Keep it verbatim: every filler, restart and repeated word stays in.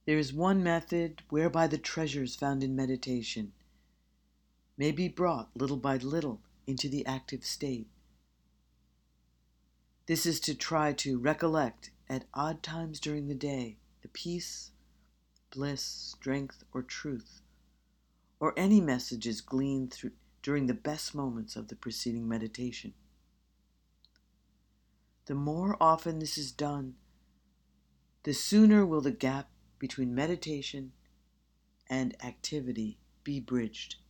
There is one method whereby the treasures found in meditation may be brought little by little into the active state. This is to try to recollect at odd times during the day the peace, bliss, strength, or truth, or any messages gleaned through, during the best moments of the preceding meditation. The more often this is done, the sooner will the gap between meditation and activity be bridged.